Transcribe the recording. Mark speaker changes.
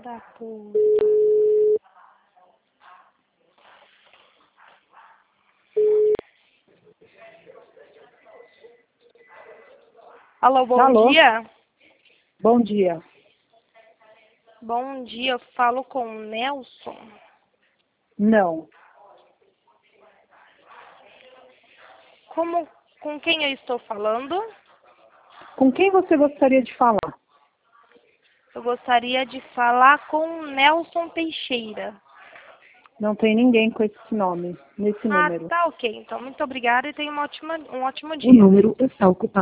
Speaker 1: da puta. Alô, bom dia.
Speaker 2: Bom dia.
Speaker 1: Bom dia, eu falo com o Nelson.
Speaker 2: Não.
Speaker 1: Com quem eu estou falando?
Speaker 2: Com quem você gostaria de falar?
Speaker 1: Eu gostaria de falar com o Nelson Teixeira.
Speaker 2: Não tem ninguém com esse nome, nesse número.
Speaker 1: Tá ok. Então, muito obrigada e tenha um ótimo dia.
Speaker 2: O número está ocupado.